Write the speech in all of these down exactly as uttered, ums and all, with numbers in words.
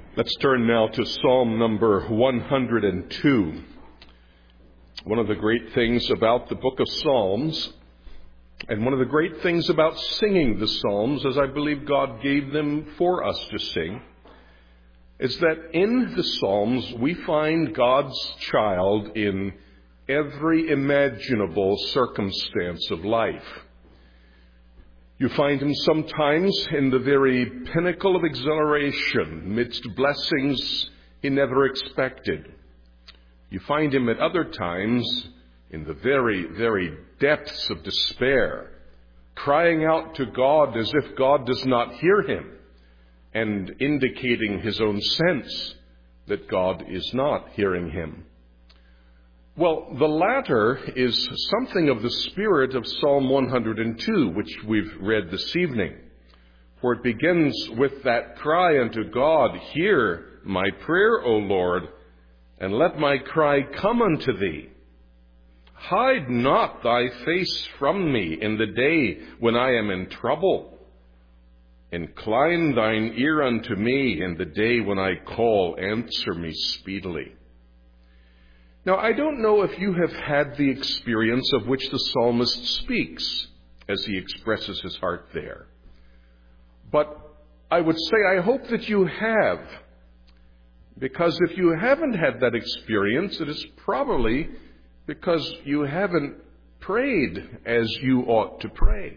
Let's turn now to Psalm number one hundred two. One of the great things about the book of Psalms, and one of the great things about singing the Psalms, as I believe God gave them for us to sing, is that in the Psalms we find God's child in every imaginable circumstance of life. You find him sometimes in the very pinnacle of exhilaration, amidst blessings he never expected. You find him at other times in the very, very depths of despair, crying out to God as if God does not hear him, and indicating his own sense that God is not hearing him. Well, the latter is something of the spirit of Psalm one hundred two, which we've read this evening, for it begins with that cry unto God, "Hear my prayer, O Lord, and let my cry come unto thee. Hide not thy face from me in the day when I am in trouble. Incline thine ear unto me in the day when I call, answer me speedily." Now, I don't know if you have had the experience of which the psalmist speaks as he expresses his heart there. But I would say I hope that you have, because if you haven't had that experience, it is probably because you haven't prayed as you ought to pray.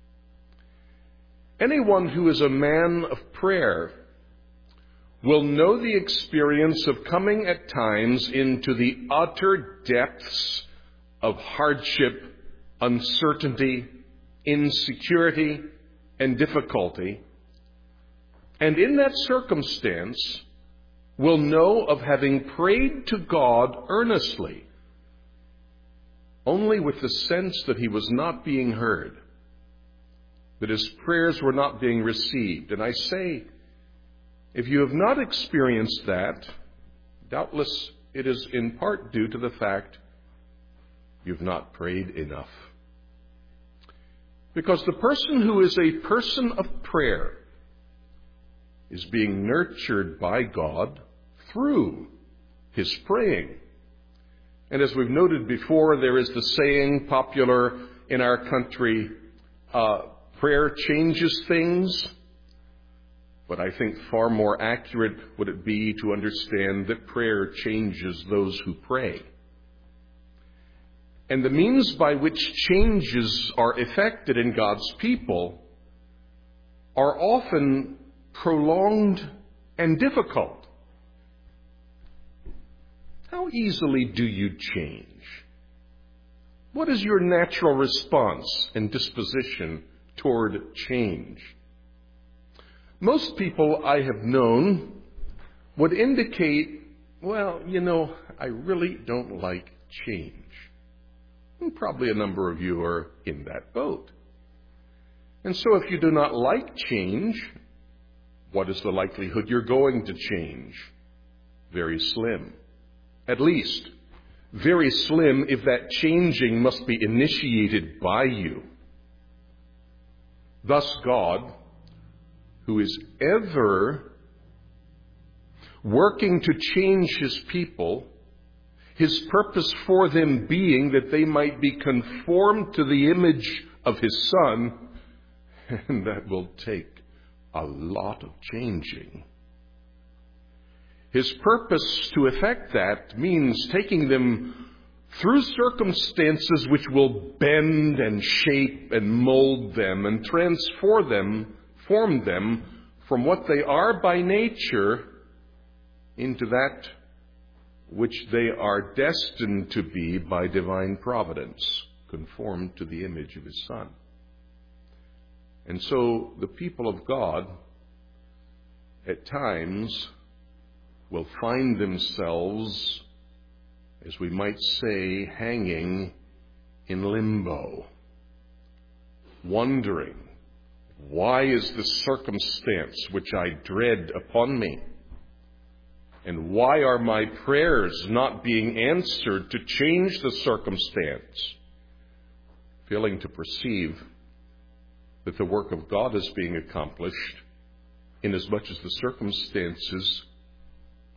Anyone who is a man of prayer will know the experience of coming at times into the utter depths of hardship, uncertainty, insecurity, and difficulty. And in that circumstance, will know of having prayed to God earnestly, only with the sense that he was not being heard, that his prayers were not being received. And I say, if you have not experienced that, doubtless it is in part due to the fact you've not prayed enough. Because the person who is a person of prayer is being nurtured by God through his praying. And as we've noted before, there is the saying popular in our country, uh, prayer changes things. But I think far more accurate would it be to understand that prayer changes those who pray. And the means by which changes are effected in God's people are often prolonged and difficult. How easily do you change? What is your natural response and disposition toward change? Most people I have known would indicate, well, you know, I really don't like change. And probably a number of you are in that boat. And so if you do not like change, what is the likelihood you're going to change? Very slim. At least, very slim if that changing must be initiated by you. Thus God, who is ever working to change his people, his purpose for them being that they might be conformed to the image of his Son, and that will take a lot of changing. His purpose to effect that means taking them through circumstances which will bend and shape and mold them and transform them form them from what they are by nature into that which they are destined to be by divine providence, conformed to the image of his Son. And so the people of God at times will find themselves, as we might say, hanging in limbo, wondering, why is this circumstance which I dread upon me? And why are my prayers not being answered to change the circumstance? Failing to perceive that the work of God is being accomplished inasmuch as the circumstances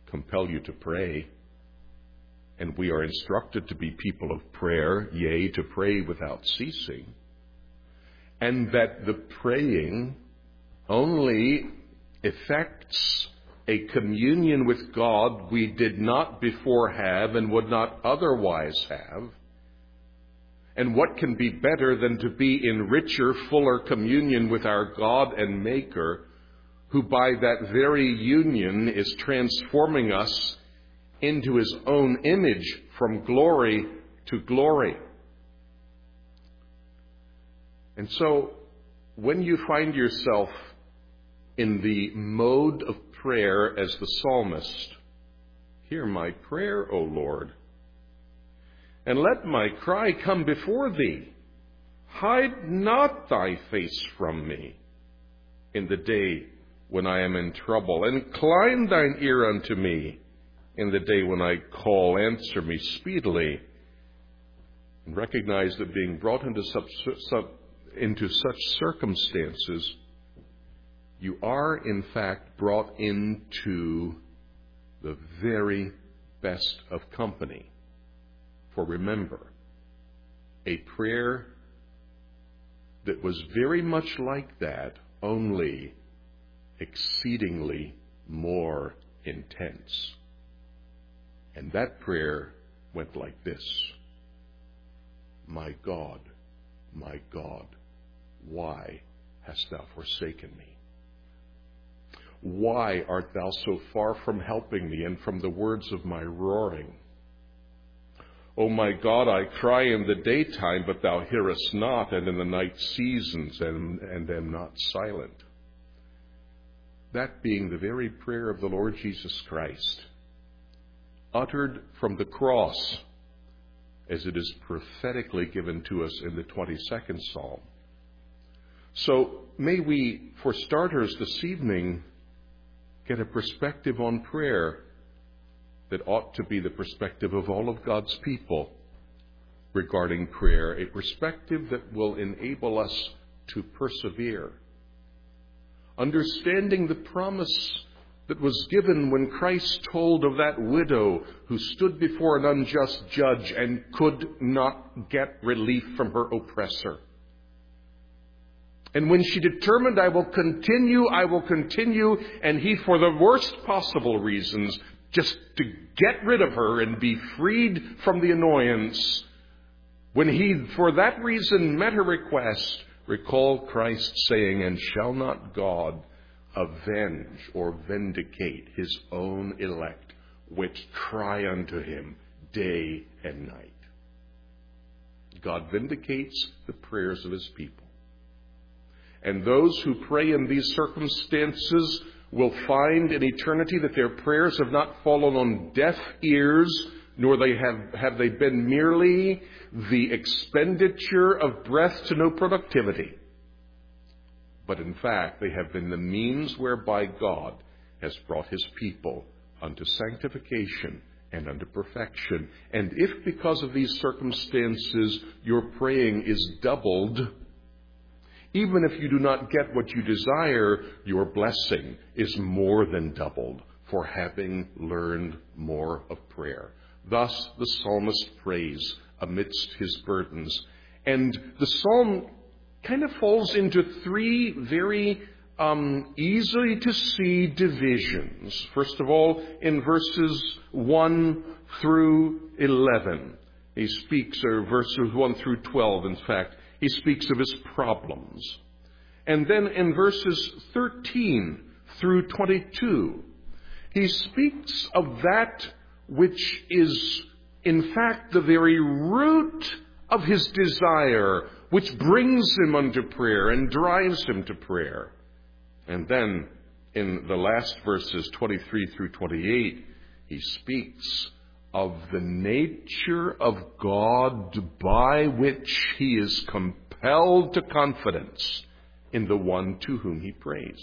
compel you to pray. And we are instructed to be people of prayer, yea, to pray without ceasing. And that the praying only effects a communion with God we did not before have and would not otherwise have. And what can be better than to be in richer, fuller communion with our God and Maker, who by that very union is transforming us into His own image from glory to glory. And so, when you find yourself in the mode of prayer as the psalmist, hear my prayer, O Lord, and let my cry come before Thee. Hide not Thy face from me in the day when I am in trouble. Incline Thine ear unto me in the day when I call. Answer me speedily. And recognize that being brought into such, into such circumstances, you are in fact brought into the very best of company. For remember, a prayer that was very much like that, only exceedingly more intense. And that prayer went like this: My God, my God, why hast Thou forsaken me? Why art Thou so far from helping me and from the words of my roaring? O my God, I cry in the daytime, but Thou hearest not, and in the night seasons, and, and am not silent. That being the very prayer of the Lord Jesus Christ, uttered from the cross, as it is prophetically given to us in the twenty-second Psalm. So may we, for starters this evening, get a perspective on prayer that ought to be the perspective of all of God's people regarding prayer, a perspective that will enable us to persevere. Understanding the promise that was given when Christ told of that widow who stood before an unjust judge and could not get relief from her oppressor. And when she determined, I will continue, I will continue, and he, for the worst possible reasons, just to get rid of her and be freed from the annoyance, when he, for that reason, met her request, recall Christ saying, and shall not God avenge or vindicate His own elect, which cry unto Him day and night? God vindicates the prayers of His people. And those who pray in these circumstances will find in eternity that their prayers have not fallen on deaf ears, nor they have, have they been merely the expenditure of breath to no productivity. But in fact, they have been the means whereby God has brought His people unto sanctification and unto perfection. And if because of these circumstances your praying is doubled, even if you do not get what you desire, your blessing is more than doubled for having learned more of prayer. Thus the psalmist prays amidst his burdens. And the psalm kind of falls into three very um, easily to see divisions. First of all, in verses one through eleven, he speaks, or verses one through twelve, in fact, he speaks of his problems. And then in verses thirteen through twenty-two, he speaks of that which is, in fact, the very root of his desire, which brings him unto prayer and drives him to prayer. And then in the last verses, twenty-three through twenty-eight, he speaks of the nature of God by which he is compelled to confidence in the one to whom he prays.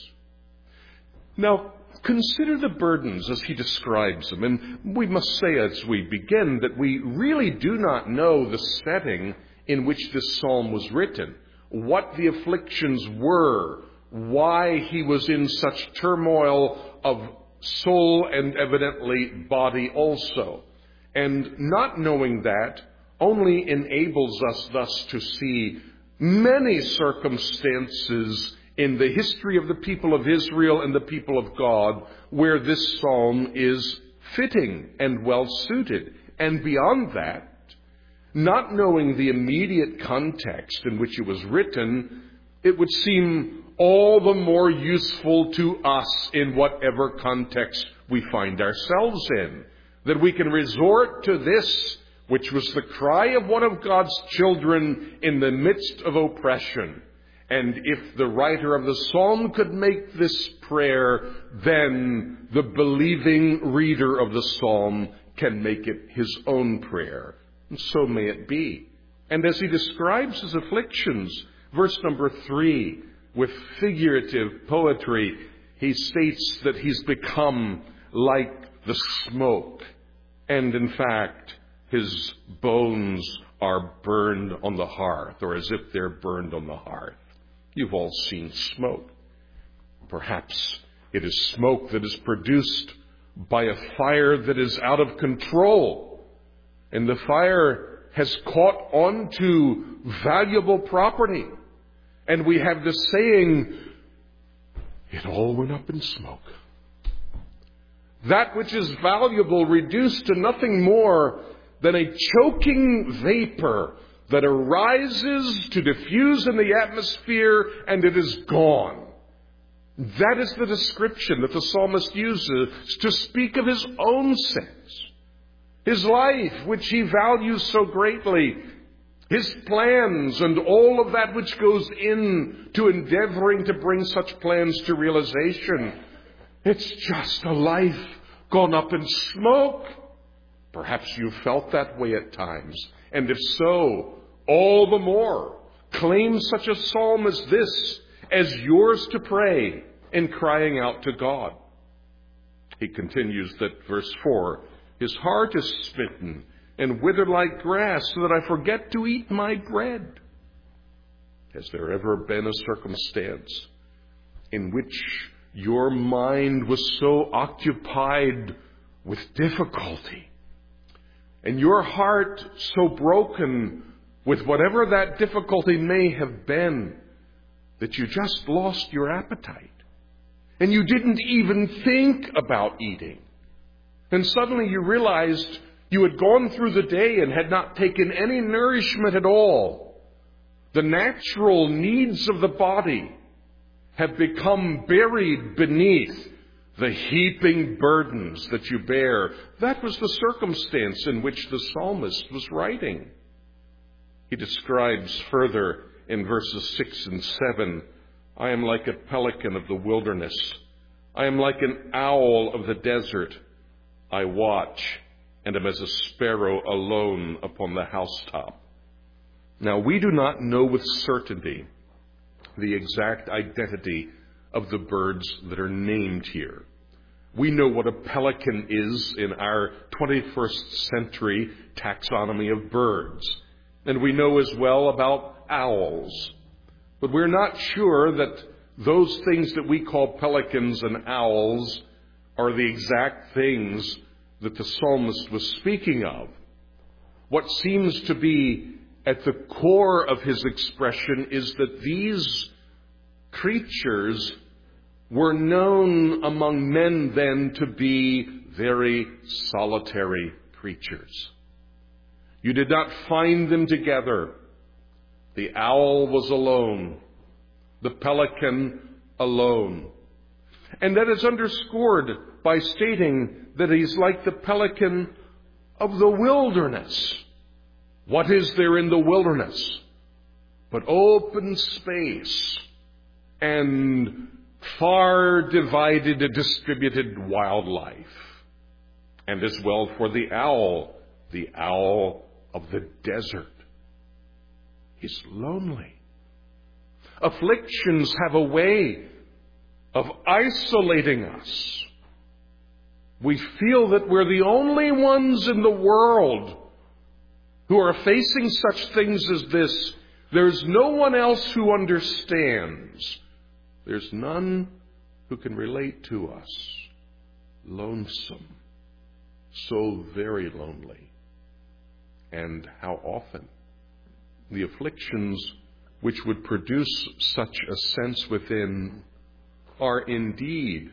Now, consider the burdens as he describes them. And we must say as we begin that we really do not know the setting in which this psalm was written, what the afflictions were, why he was in such turmoil of soul and evidently body also. And not knowing that only enables us thus to see many circumstances in the history of the people of Israel and the people of God where this psalm is fitting and well suited. And beyond that, not knowing the immediate context in which it was written, it would seem all the more useful to us in whatever context we find ourselves in, that we can resort to this, which was the cry of one of God's children in the midst of oppression. And if the writer of the psalm could make this prayer, then the believing reader of the psalm can make it his own prayer. And so may it be. And as he describes his afflictions, verse number three, with figurative poetry, he states that he's become like the smoke. And in fact, his bones are burned on the hearth, or as if they're burned on the hearth. You've all seen smoke. Perhaps it is smoke that is produced by a fire that is out of control. And the fire has caught on to valuable property. And we have the saying, it all went up in smoke. That which is valuable reduced to nothing more than a choking vapor that arises to diffuse in the atmosphere, and it is gone. That is the description that the psalmist uses to speak of his own sins, his life, which he values so greatly, his plans, and all of that which goes in to endeavoring to bring such plans to realization. It's just a life gone up in smoke. Perhaps you've felt that way at times. And if so, all the more, claim such a psalm as this as yours to pray in crying out to God. He continues that verse four, his heart is smitten and withered like grass, so that I forget to eat my bread. Has there ever been a circumstance in which your mind was so occupied with difficulty, and your heart so broken with whatever that difficulty may have been, that you just lost your appetite, and you didn't even think about eating? And suddenly you realized you had gone through the day and had not taken any nourishment at all. The natural needs of the body have become buried beneath the heaping burdens that you bear. That was the circumstance in which the psalmist was writing. He describes further in verses six and seven, I am like a pelican of the wilderness. I am like an owl of the desert. I watch and am as a sparrow alone upon the housetop. Now, we do not know with certainty the exact identity of the birds that are named here. We know what a pelican is in our twenty-first century taxonomy of birds. And we know as well about owls. But we're not sure that those things that we call pelicans and owls are the exact things that the psalmist was speaking of. What seems to be at the core of his expression is that these creatures were known among men then to be very solitary creatures. You did not find them together. The owl was alone, the pelican alone. And that is underscored by stating that he's like the pelican of the wilderness. What is there in the wilderness but open space and far divided and distributed wildlife? And as well for the owl, the owl of the desert. He's lonely. Afflictions have a way of isolating us. We feel that we're the only ones in the world who are facing such things as this. There's no one else who understands. There's none who can relate to us. lonesome, so very lonely. And how often the afflictions which would produce such a sense within are indeed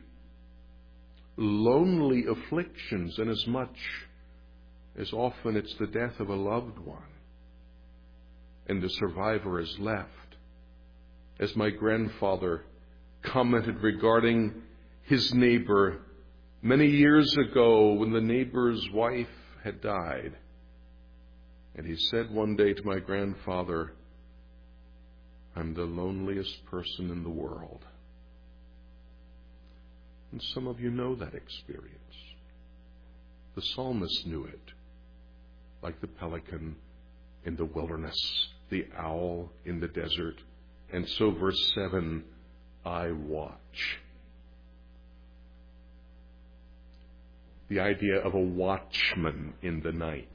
lonely afflictions, inasmuch as often it's the death of a loved one, and the survivor is left. As my grandfather commented regarding his neighbor many years ago when the neighbor's wife had died, and he said one day to my grandfather, "I'm the loneliest person in the world." And some of you know that experience. The psalmist knew it, like the pelican in the wilderness, the owl in the desert. And so verse seven, I watch. The idea of a watchman in the night.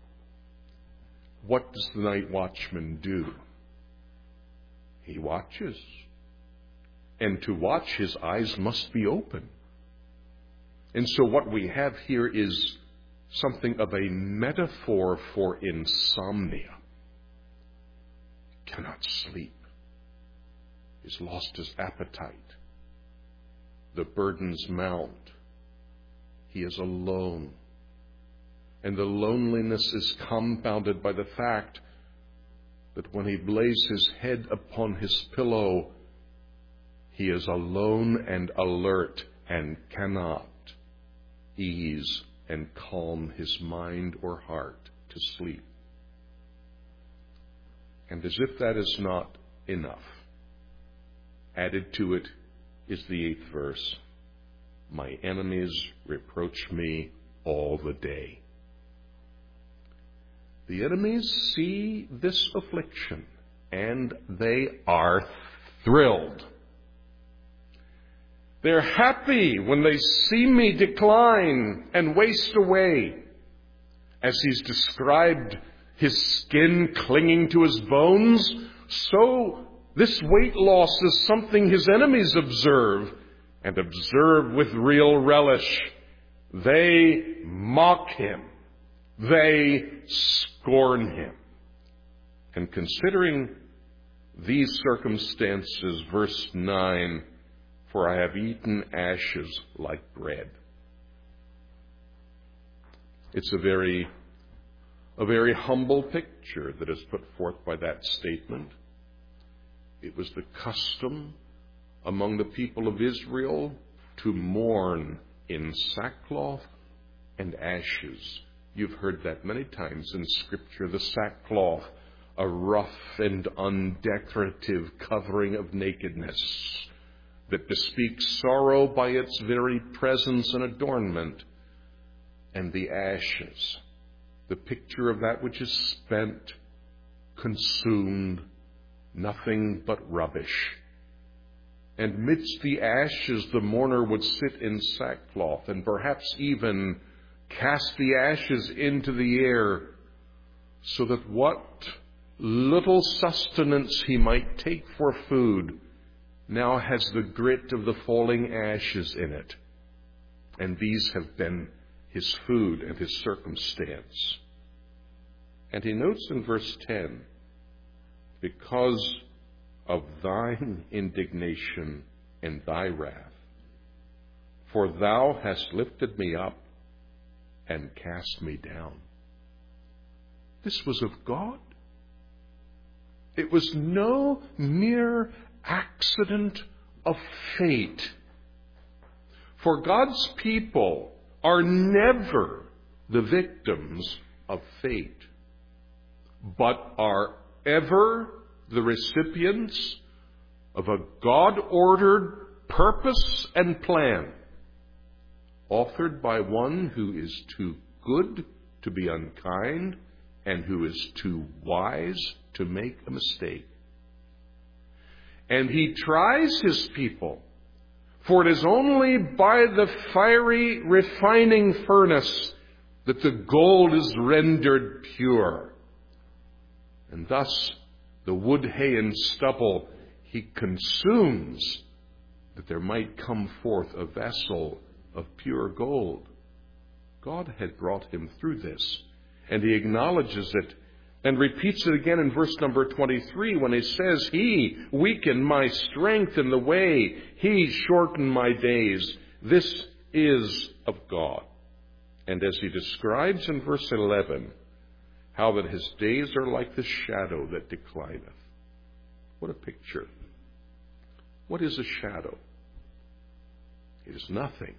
What does the night watchman do? He watches. And to watch, his eyes must be open. And so what we have here is something of a metaphor for insomnia. Cannot sleep. He's lost his appetite. The burdens mount. He is alone. And the loneliness is compounded by the fact that when he lays his head upon his pillow, he is alone and alert and cannot ease and calm his mind or heart to sleep. And as if that is not enough, added to it is the eighth verse. My enemies reproach me all the day. The enemies see this affliction and they are thrilled. They're happy when they see me decline and waste away. As he's described his skin clinging to his bones, so this weight loss is something his enemies observe, and observe with real relish. They mock him. They scorn him. And considering these circumstances, verse nine, for I have eaten ashes like bread. It's a very, a very humble picture that is put forth by that statement. It was the custom among the people of Israel to mourn in sackcloth and ashes. You've heard that many times in Scripture, the sackcloth, a rough and undecorative covering of nakedness that bespeaks sorrow by its very presence and adornment, and the ashes, the picture of that which is spent, consumed, nothing but rubbish. And midst the ashes, the mourner would sit in sackcloth and perhaps even cast the ashes into the air so that what little sustenance he might take for food now has the grit of the falling ashes in it. And these have been his food and his circumstance. And he notes in verse ten, because of thine indignation and thy wrath, for thou hast lifted me up and cast me down. This was of God. It was no mere accident of fate. For God's people are never the victims of fate, but are ever the recipients of a God-ordered purpose and plan, authored by one who is too good to be unkind and who is too wise to make a mistake. And he tries his people, for it is only by the fiery refining furnace that the gold is rendered pure. And thus the wood, hay, and stubble he consumes, that there might come forth a vessel of pure gold. God had brought him through this, and he acknowledges it and repeats it again in verse number twenty-three when he says, He weakened my strength in the way, He shortened my days. This is of God. And as he describes in verse eleven, how that his days are like the shadow that declineth. What a picture. What is a shadow? It is nothing.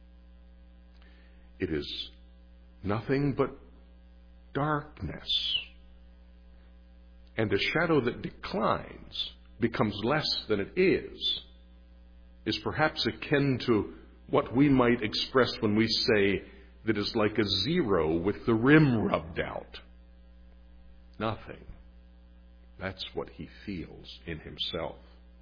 It is nothing but darkness. And a shadow that declines, becomes less than it is, is perhaps akin to what we might express when we say that is like a zero with the rim rubbed out. Nothing. That's what he feels in himself.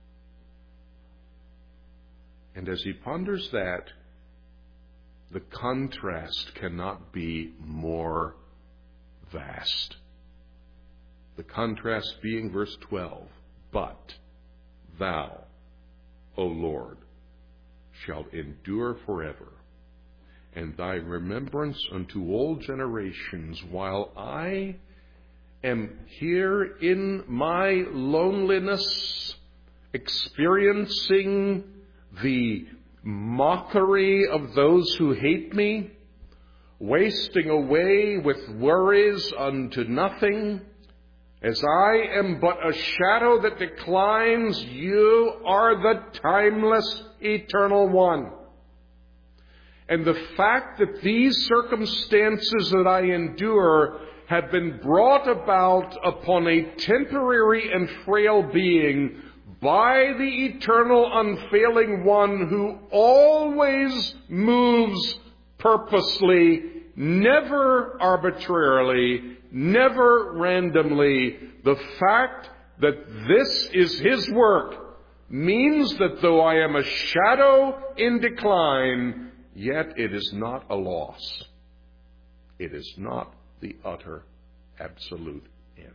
And as he ponders that, the contrast cannot be more vast. The contrast being verse twelve. But thou, O Lord, shalt endure forever, and thy remembrance unto all generations, while I am here in my loneliness, experiencing the mockery of those who hate me, wasting away with worries unto nothing. As I am but a shadow that declines, you are the timeless, eternal one. And the fact that these circumstances that I endure have been brought about upon a temporary and frail being by the eternal, unfailing one who always moves purposely, never arbitrarily, never randomly. The fact that this is his work means that though I am a shadow in decline, yet it is not a loss. It is not the utter, absolute end.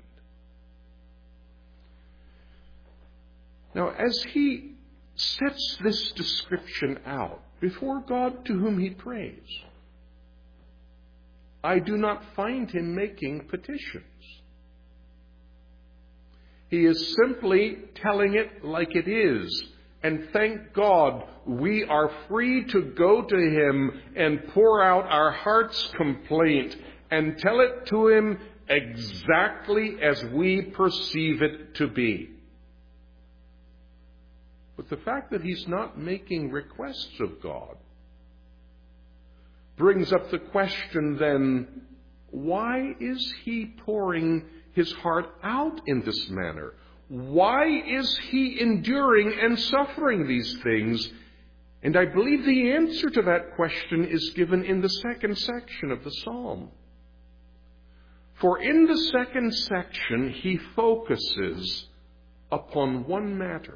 Now, as he sets this description out before God to whom he prays, I do not find him making petitions. He is simply telling it like it is. And thank God we are free to go to him and pour out our heart's complaint and tell it to him exactly as we perceive it to be. But the fact that he's not making requests of God brings up the question then, why is he pouring his heart out in this manner? Why is he enduring and suffering these things? And I believe the answer to that question is given in the second section of the psalm. For in the second section, he focuses upon one matter,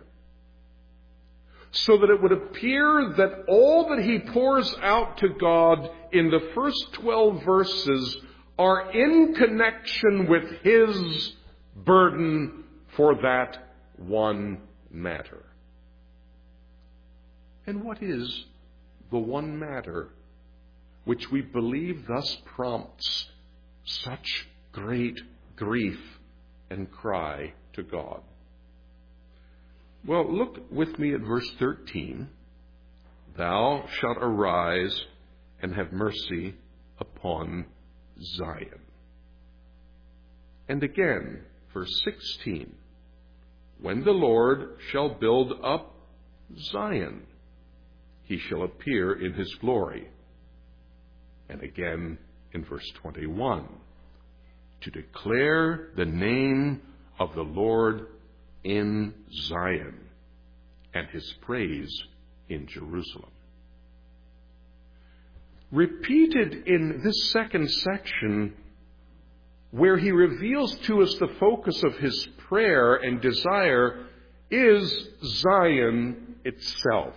so that it would appear that all that he pours out to God in the first twelve verses are in connection with his burden for that one matter. And what is the one matter which we believe thus prompts such great grief and cry to God? Well, look with me at verse thirteen. Thou shalt arise and have mercy upon Zion. And again, verse sixteen. When the Lord shall build up Zion, he shall appear in his glory. And again in verse twenty-one. To declare the name of the Lord in Zion, and his praise in Jerusalem. Repeated in this second section, where he reveals to us the focus of his prayer and desire, is Zion itself.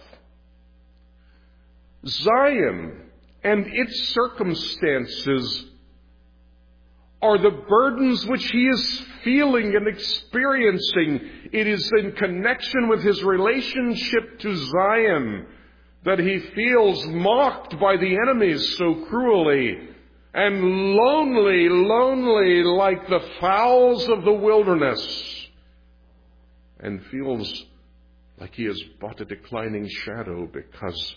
Zion and its circumstances are the burdens which he is feeling and experiencing. It is in connection with his relationship to Zion that he feels mocked by the enemies so cruelly, and lonely, lonely like the fowls of the wilderness, and feels like he is but a declining shadow, because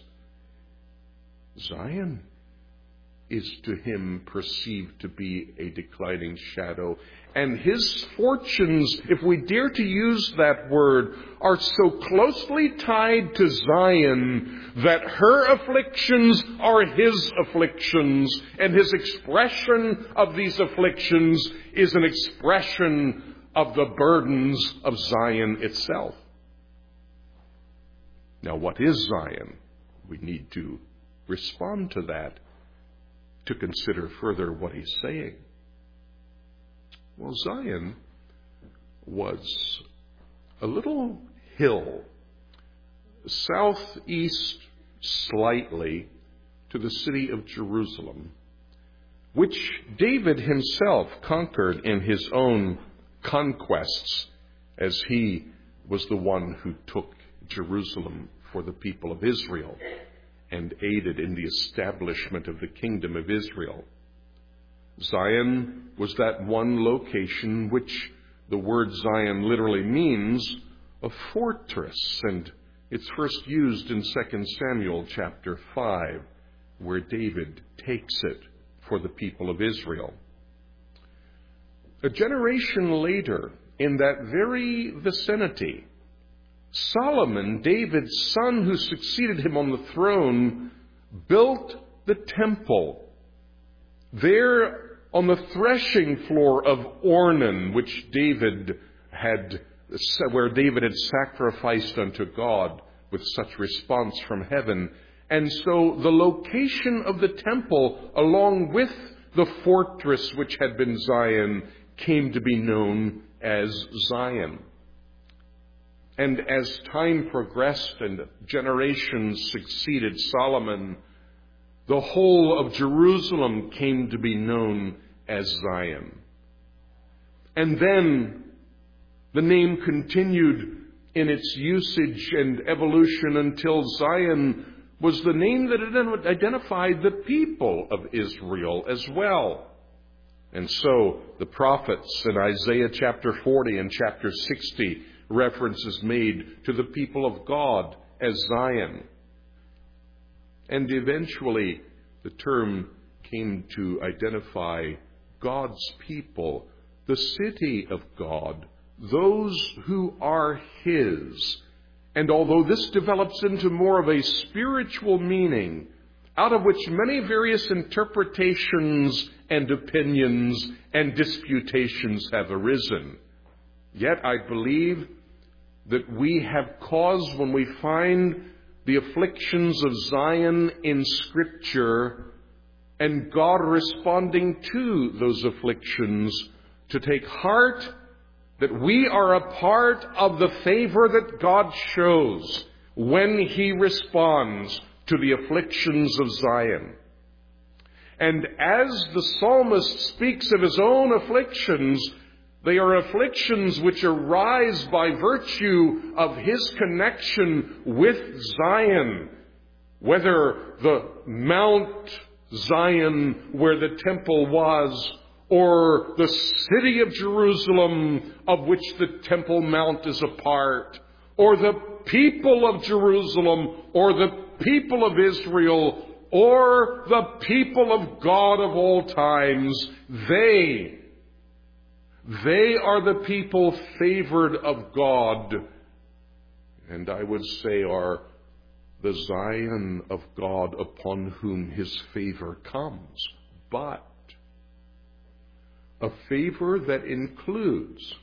Zion is to him perceived to be a declining shadow. And his fortunes, if we dare to use that word, are so closely tied to Zion that her afflictions are his afflictions, and his expression of these afflictions is an expression of the burdens of Zion itself. Now, what is Zion? We need to respond to that, to consider further what he's saying. Well, Zion was a little hill southeast slightly to the city of Jerusalem, which David himself conquered in his own conquests, as he was the one who took Jerusalem for the people of Israel and aided in the establishment of the kingdom of Israel. Zion was that one location which the word Zion literally means a fortress, and it's first used in Second Samuel chapter five, where David takes it for the people of Israel. A generation later, in that very vicinity, Solomon, David's son who succeeded him on the throne, built the temple there on the threshing floor of Ornan, which David had, where David had sacrificed unto God with such response from heaven. And so the location of the temple, along with the fortress which had been Zion, came to be known as Zion. And as time progressed and generations succeeded Solomon, the whole of Jerusalem came to be known as Zion. And then the name continued in its usage and evolution until Zion was the name that identified the people of Israel as well. And so the prophets in Isaiah chapter forty and chapter sixty references made to the people of God as Zion. And eventually the term came to identify God's people, the city of God, those who are His. And although this develops into more of a spiritual meaning, out of which many various interpretations and opinions and disputations have arisen, yet I believe that we have cause, when we find the afflictions of Zion in Scripture and God responding to those afflictions, to take heart that we are a part of the favor that God shows when He responds to the afflictions of Zion. And as the psalmist speaks of his own afflictions, they are afflictions which arise by virtue of his connection with Zion, whether the Mount Zion where the temple was, or the city of Jerusalem of which the Temple Mount is a part, or the people of Jerusalem, or the people of Israel, or the people of God of all times. They They are the people favored of God, and I would say are the Zion of God upon whom His favor comes. But a favor that includes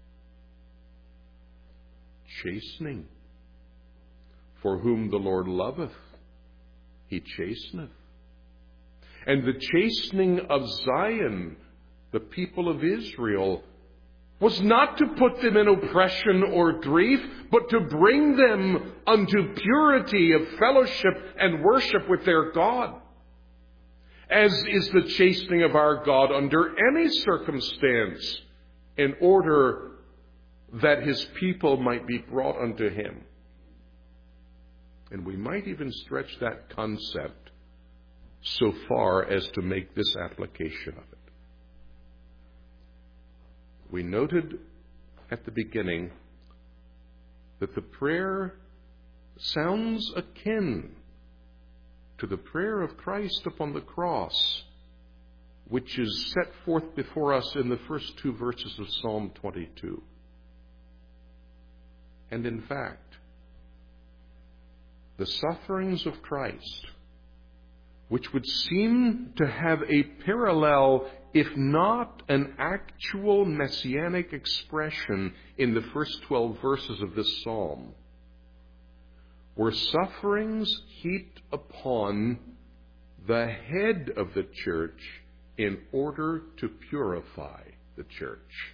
chastening. For whom the Lord loveth, He chasteneth. And the chastening of Zion, the people of Israel, was not to put them in oppression or grief, but to bring them unto purity of fellowship and worship with their God, as is the chastening of our God under any circumstance, in order that His people might be brought unto Him. And we might even stretch that concept so far as to make this application of it. We noted at the beginning that the prayer sounds akin to the prayer of Christ upon the cross, which is set forth before us in the first two verses of Psalm twenty-two. And in fact, the sufferings of Christ, which would seem to have a parallel, if not an actual messianic expression in the first twelve verses of this psalm, were sufferings heaped upon the head of the church in order to purify the church.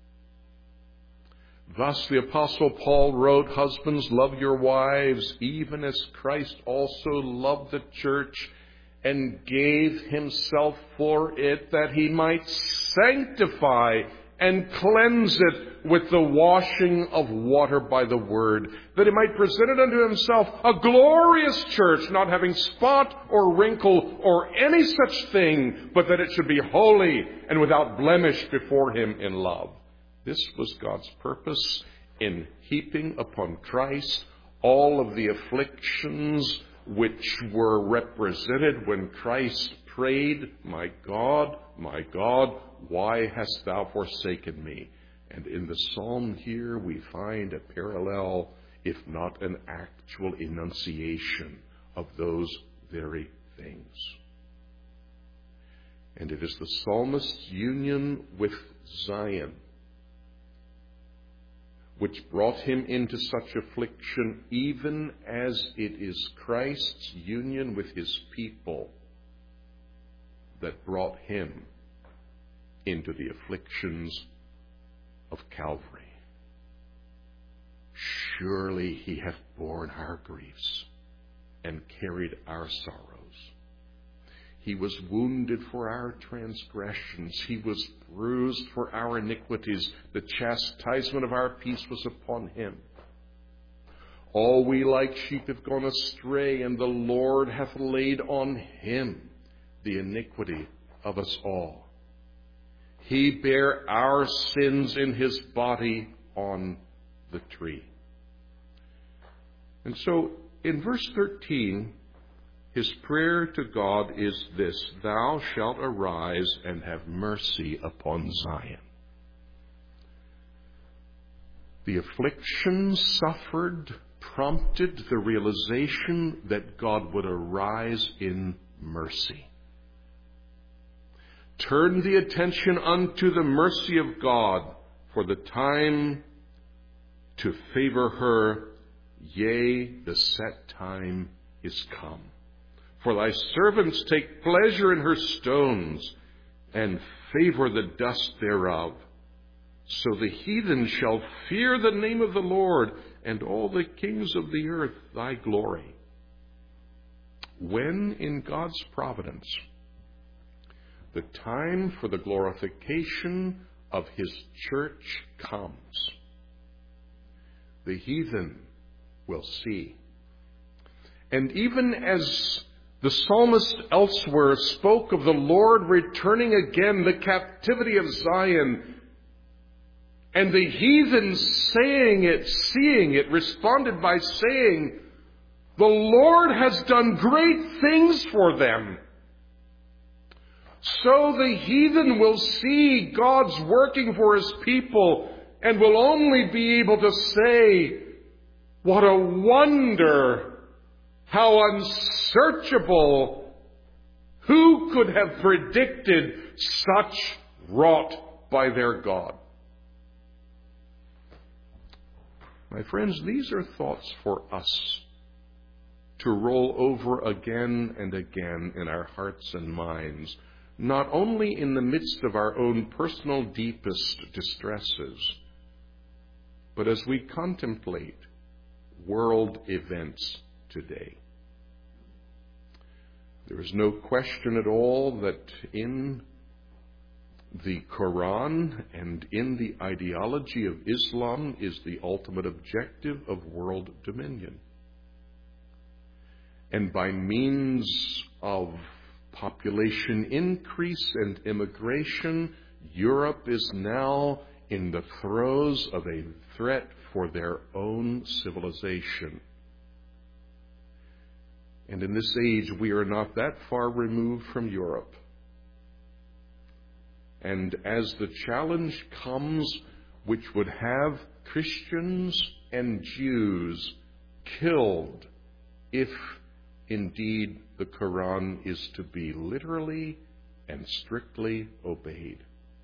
Thus the Apostle Paul wrote, "Husbands, love your wives, even as Christ also loved the church and gave himself for it, that he might sanctify and cleanse it with the washing of water by the word, that he might present it unto himself a glorious church, not having spot or wrinkle or any such thing, but that it should be holy and without blemish before him in love." This was God's purpose in heaping upon Christ all of the afflictions which were represented when Christ prayed, "My God, my God, why hast thou forsaken me?" And in the psalm here we find a parallel, if not an actual enunciation of those very things. And it is the psalmist's union with Zion which brought him into such affliction, even as it is Christ's union with his people that brought him into the afflictions of Calvary. Surely he hath borne our griefs and carried our sorrows. He was wounded for our transgressions. He was bruised for our iniquities. The chastisement of our peace was upon him. All we like sheep have gone astray, and the Lord hath laid on him the iniquity of us all. He bare our sins in his body on the tree. And so in verse thirteen, his prayer to God is this: "Thou shalt arise and have mercy upon Zion." The affliction suffered prompted the realization that God would arise in mercy. Turn the attention unto the mercy of God, for the time to favor her, yea, the set time is come. For thy servants take pleasure in her stones, and favor the dust thereof. So the heathen shall fear the name of the Lord, and all the kings of the earth thy glory. When in God's providence the time for the glorification of his church comes, the heathen will see. And even as the psalmist elsewhere spoke of the Lord returning again the captivity of Zion, and the heathen saying it, seeing it, responded by saying, "The Lord has done great things for them." So the heathen will see God's working for his people and will only be able to say, "What a wonder! How unsearchable! Who could have predicted such wrought by their God?" My friends, these are thoughts for us to roll over again and again in our hearts and minds, not only in the midst of our own personal deepest distresses, but as we contemplate world events today. There is no question at all that in the Quran and in the ideology of Islam is the ultimate objective of world dominion. And by means of population increase and immigration, Europe is now in the throes of a threat for their own civilization. And in this age, we are not that far removed from Europe. And as the challenge comes, which would have Christians and Jews killed if indeed the Quran is to be literally and strictly obeyed,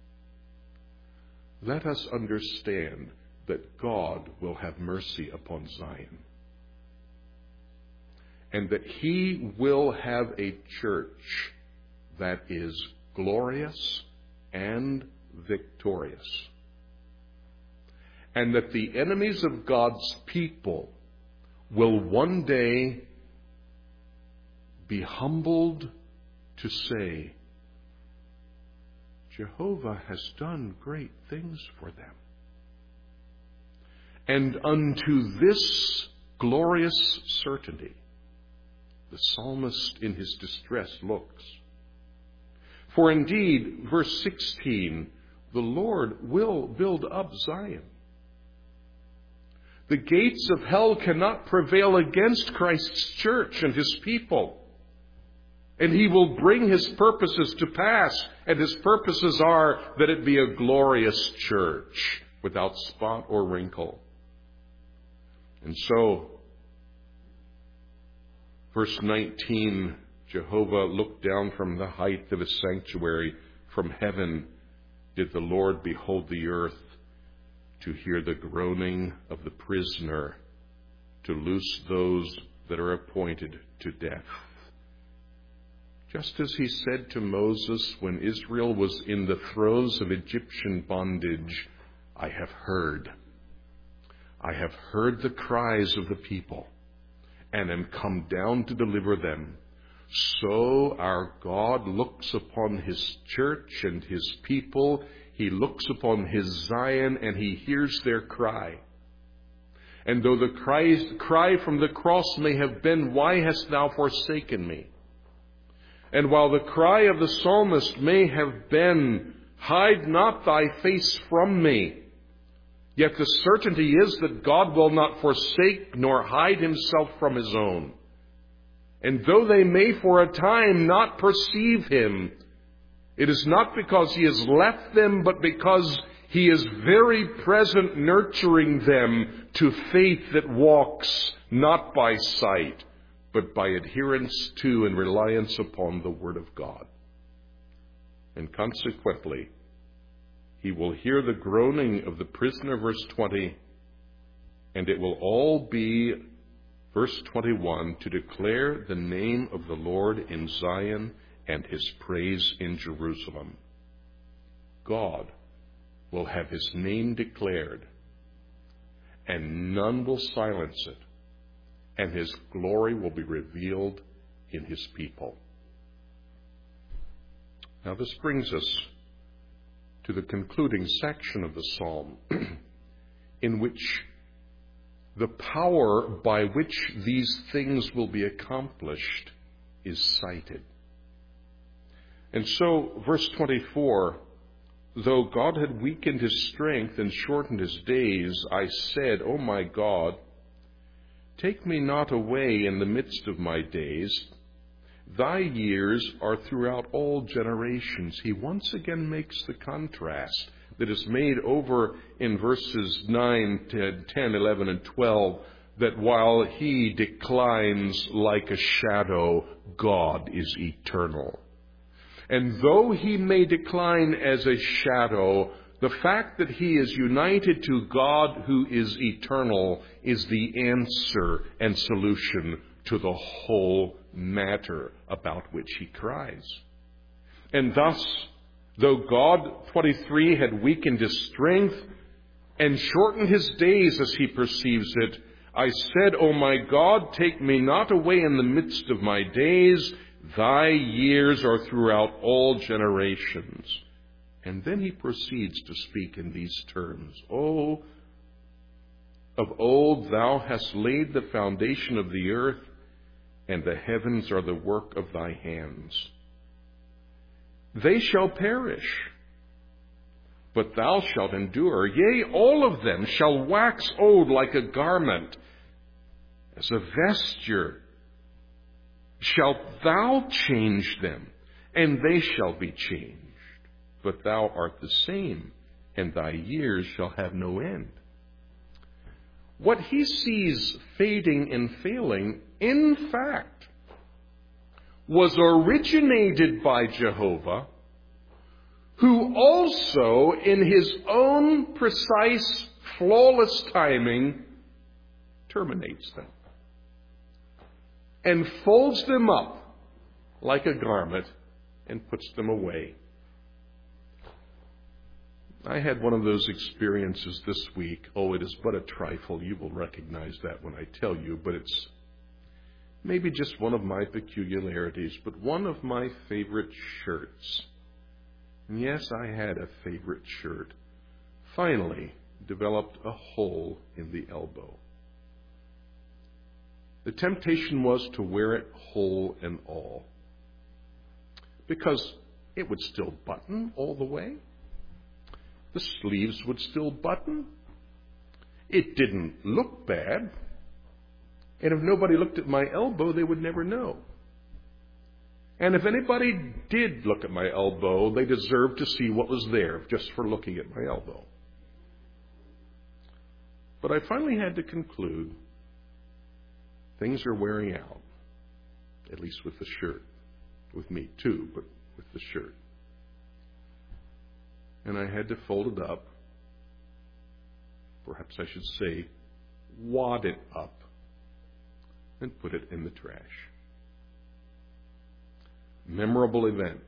let us understand that God will have mercy upon Zion, and that He will have a church that is glorious and victorious, and that the enemies of God's people will one day be humbled to say, Jehovah has done great things for them. And unto this glorious certainty, the psalmist in his distress looks. For indeed, verse sixteen, the Lord will build up Zion. The gates of hell cannot prevail against Christ's church and His people. And He will bring His purposes to pass. And His purposes are that it be a glorious church without spot or wrinkle. And so, verse nineteen, Jehovah looked down from the height of His sanctuary. From heaven did the Lord behold the earth, to hear the groaning of the prisoner, to loose those that are appointed to death. Just as He said to Moses when Israel was in the throes of Egyptian bondage, I have heard. I have heard the cries of the people, and am come down to deliver them. So our God looks upon His church and His people. He looks upon His Zion, and He hears their cry. And though the cry, cry from the cross may have been, why hast thou forsaken me? And while the cry of the psalmist may have been, hide not thy face from me, yet the certainty is that God will not forsake nor hide Himself from His own. And though they may for a time not perceive Him, it is not because He has left them, but because He is very present, nurturing them to faith that walks not by sight, but by adherence to and reliance upon the Word of God. And consequently, He will hear the groaning of the prisoner, verse twenty, and it will all be, verse twenty-one, to declare the name of the Lord in Zion and His praise in Jerusalem. God will have His name declared, and none will silence it, and His glory will be revealed in His people. Now this brings us to the concluding section of the psalm, in which the power by which these things will be accomplished is cited. And so, verse twenty-four, though God had weakened His strength and shortened His days, I said, O my God, take me not away in the midst of my days. Thy years are throughout all generations. He once again makes the contrast that is made over in verses nine, ten, eleven, and twelve, that while He declines like a shadow, God is eternal. And though He may decline as a shadow, the fact that He is united to God who is eternal is the answer and solution to the whole matter about which He cries. And thus, though God, twenty-three, had weakened His strength and shortened His days as He perceives it, I said, O my God, take me not away in the midst of my days. Thy years are throughout all generations. And then He proceeds to speak in these terms. O, of old thou hast laid the foundation of the earth, and the heavens are the work of thy hands. They shall perish, but thou shalt endure. Yea, all of them shall wax old like a garment. As a vesture shalt thou change them, and they shall be changed. But thou art the same, and thy years shall have no end. What he sees fading and failing, in fact, was originated by Jehovah, who also, in his own precise, flawless timing, terminates them and folds them up like a garment and puts them away. I had one of those experiences this week. Oh, it is but a trifle. You will recognize that when I tell you, but it's maybe just one of my peculiarities, but one of my favorite shirts. And yes, I had a favorite shirt. Finally developed a hole in the elbow. The temptation was to wear it whole and all, because it would still button all the way. The sleeves would still button. It didn't look bad. And if nobody looked at my elbow, they would never know. And if anybody did look at my elbow, they deserved to see what was there just for looking at my elbow. But I finally had to conclude things are wearing out, at least with the shirt. With me too, but with the shirt. And I had to fold it up. Perhaps I should say, wad it up and put it in the trash. Memorable event.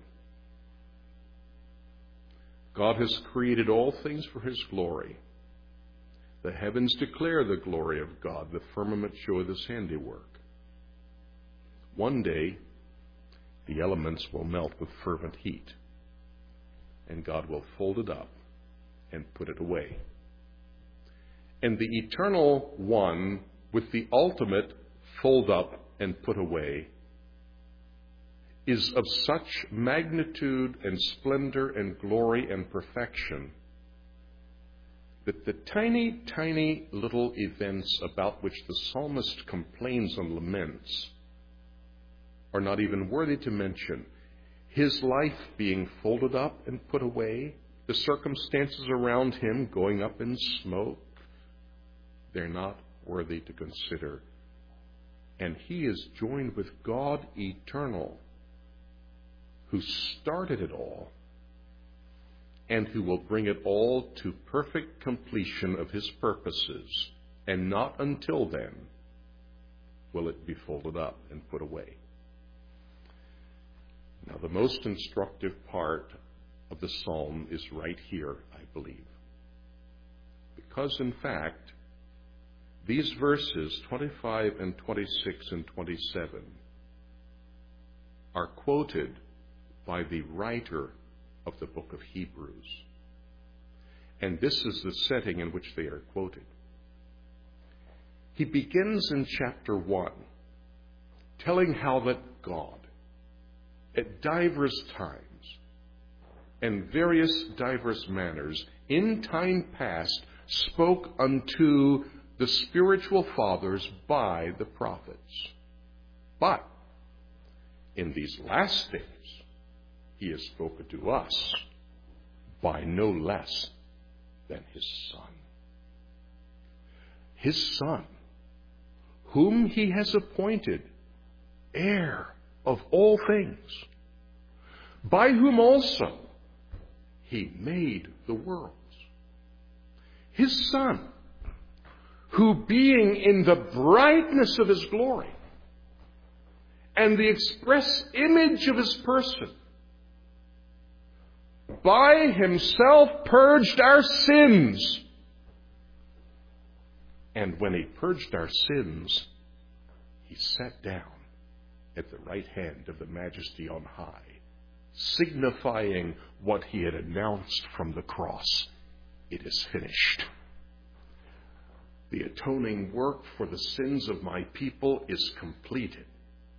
God has created all things for his glory. The heavens declare the glory of God. The firmament showeth his handiwork. One day, the elements will melt with fervent heat, and God will fold it up and put it away. And the eternal one, with the ultimate fold up and put away, is of such magnitude and splendor and glory and perfection that the tiny, tiny little events about which the psalmist complains and laments are not even worthy to mention. His life being folded up and put away, the circumstances around him going up in smoke, they're not worthy to consider. And he is joined with God eternal, who started it all and who will bring it all to perfect completion of his purposes. And not until then will it be folded up and put away. Now, the most instructive part of the psalm is right here, I believe. Because, in fact, these verses, twenty-five and twenty-six and twenty-seven, are quoted by the writer of the book of Hebrews. And this is the setting in which they are quoted. He begins in chapter one, telling how that God, at divers times and various divers manners, in time past, spoke unto the spiritual fathers by the prophets. But in these last days, he has spoken to us by no less than his Son. His Son, whom he has appointed heir of all things, by whom also he made the worlds. His Son, who being in the brightness of his glory and the express image of his person, by himself purged our sins. And when he purged our sins, he sat down at the right hand of the Majesty on high, signifying what he had announced from the cross. It is finished. The atoning work for the sins of my people is completed.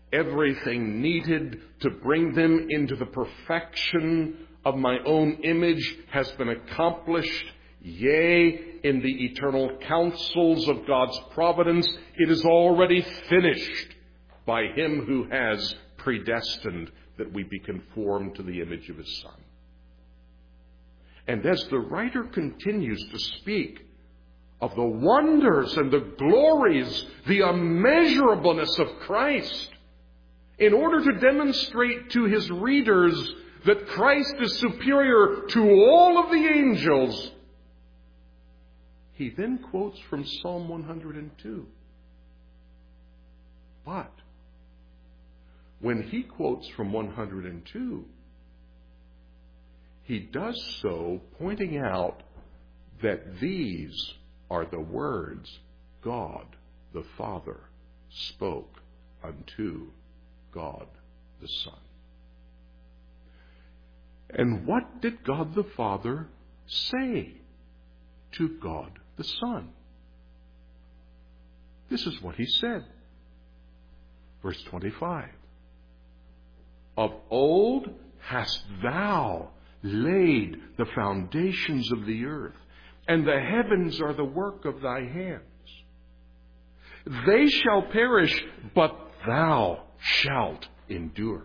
everything needed to bring them into the perfection of my own image has been accomplished. Yea, in the eternal counsels of God's providence, it is already finished by Him who has predestined that we be conformed to the image of His Son. And as the writer continues to speak of the wonders and the glories, the immeasurableness of Christ, in order to demonstrate to his readers that Christ is superior to all of the angels, he then quotes from Psalm one hundred two. But when he quotes from one hundred two, he does so pointing out that these are the words God the Father spoke unto God the Son. And what did God the Father say to God the Son? This is what he said. Verse twenty-five. Of old hast thou laid the foundations of the earth, and the heavens are the work of thy hands. They shall perish, but thou shalt endure.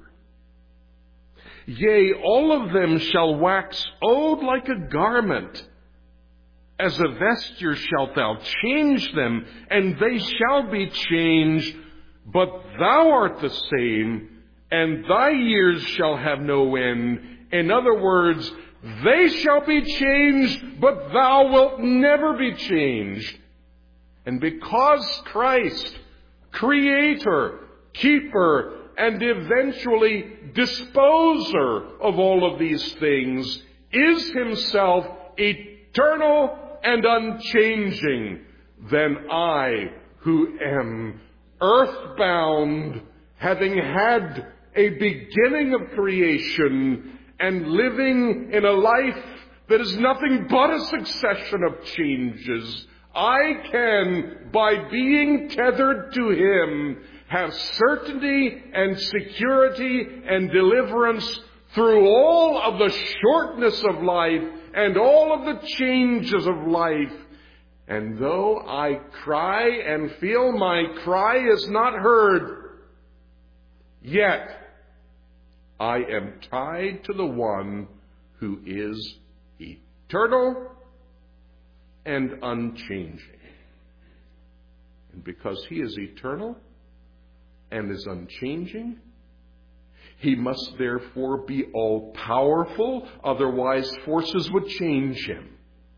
Yea, all of them shall wax old like a garment. As a vesture shalt thou change them, and they shall be changed. But thou art the same, and thy years shall have no end. In other words, they shall be changed, but thou wilt never be changed. And because Christ, Creator, Keeper, and eventually disposer of all of these things, is himself eternal and unchanging, then I, who am earthbound, having had a beginning of creation and living in a life that is nothing but a succession of changes, I can, by being tethered to Him, have certainty and security and deliverance through all of the shortness of life and all of the changes of life. And though I cry and feel my cry is not heard, yet I am tied to the one who is eternal and unchanging. And because he is eternal and is unchanging, he must therefore be all-powerful, otherwise forces would change him.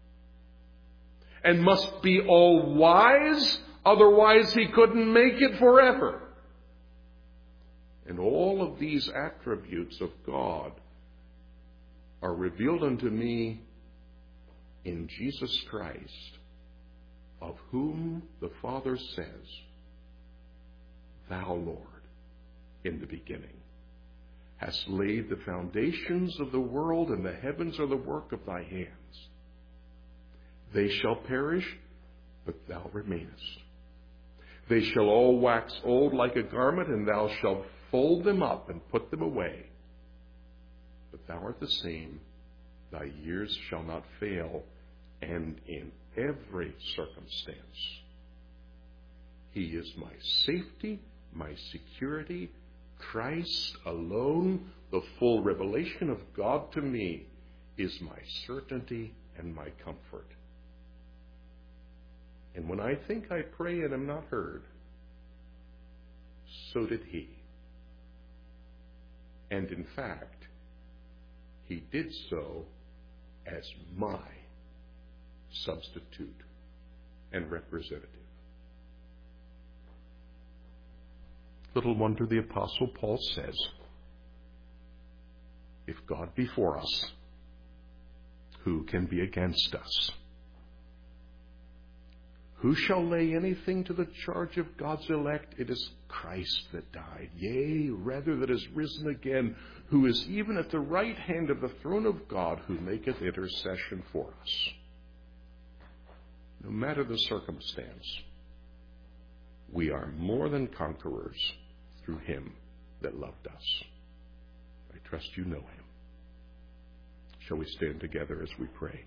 And must be all-wise, otherwise he couldn't make it forever. And all of these attributes of God are revealed unto me in Jesus Christ, of whom the Father says, Thou, Lord, in the beginning, hast laid the foundations of the world, and the heavens are the work of thy hands. They shall perish, but thou remainest. They shall all wax old like a garment, and thou shalt fold them up and put them away. But thou art the same, thy years shall not fail, and in every circumstance he is my safety, my security. Christ alone, the full revelation of God to me, is my certainty and my comfort. And when I think I pray and am not heard, so did he. And in fact, he did so as my substitute and representative. Little wonder the Apostle Paul says, if God be for us, who can be against us? Who shall lay anything to the charge of God's elect? It is Christ that died, yea, rather that is risen again, who is even at the right hand of the throne of God, who maketh intercession for us. No matter the circumstance, we are more than conquerors through him that loved us. I trust you know him. Shall we stand together as we pray?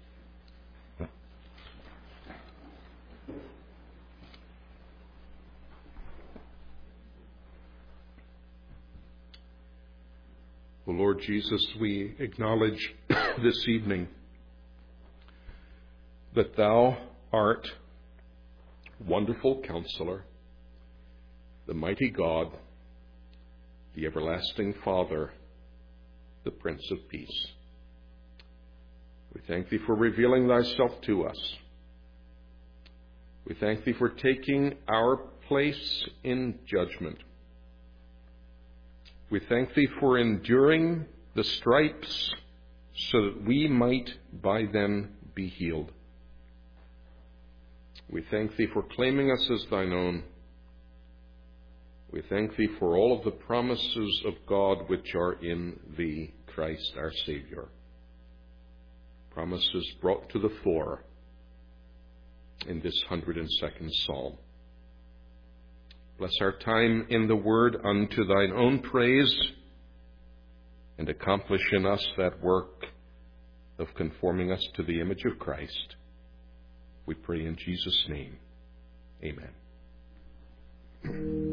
O Lord Jesus, we acknowledge this evening that thou art wonderful Counselor, the mighty God, the everlasting Father, the Prince of Peace. We thank thee for revealing thyself to us. We thank thee for taking our place in judgment. We thank thee for enduring the stripes so that we might by them be healed. We thank thee for claiming us as thine own. We thank thee for all of the promises of God which are in thee, Christ our Savior. Promises brought to the fore in this one hundred second Psalm. Bless our time in the Word unto thine own praise, and accomplish in us that work of conforming us to the image of Christ. We pray in Jesus' name. Amen.